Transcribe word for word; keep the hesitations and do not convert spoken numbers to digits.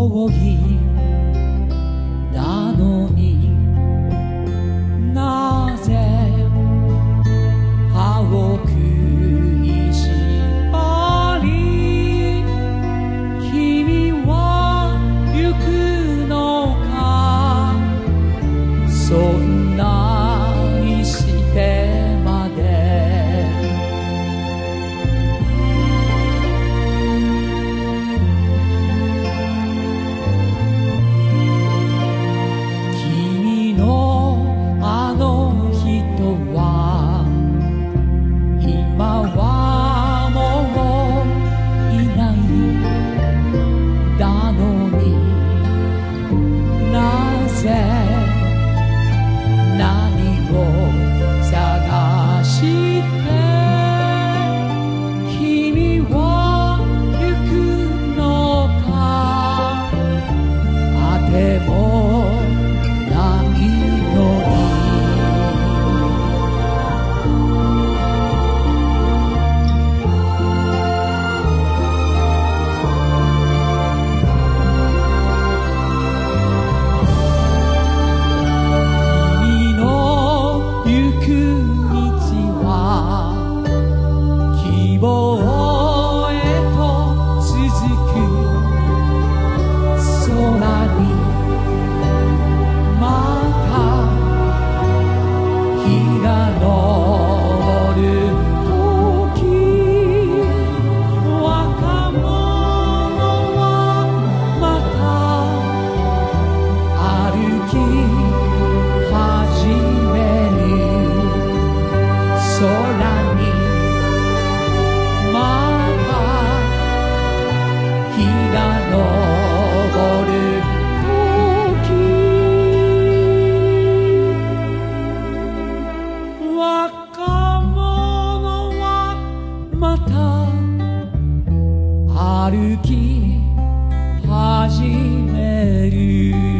遠いなのになぜ歯を食いしばり君は行くのかそんなにしてまで君のあの人は今はもういないだのになぜ何を探して君は行くのかあてもないのに君の行く道は希望へと続く空にまた日が昇る時若者はまた歩き始める空にまた日が昇る時若者はまた歩き始める